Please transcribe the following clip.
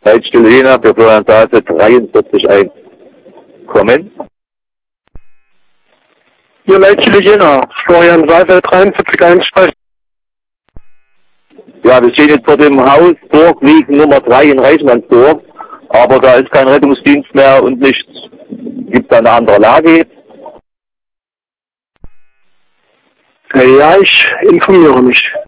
Leitstelle Jena für Florian Sase 43 kommen. Hier Leitstelle Jena, Florian Sase 43 sprechen. Ja, wir stehen jetzt vor dem Haus Burgwiesen Nummer 3 in Reichmannsdorf, aber da ist kein Rettungsdienst mehr und nichts. Gibt es eine andere Lage? Ja, ich informiere mich.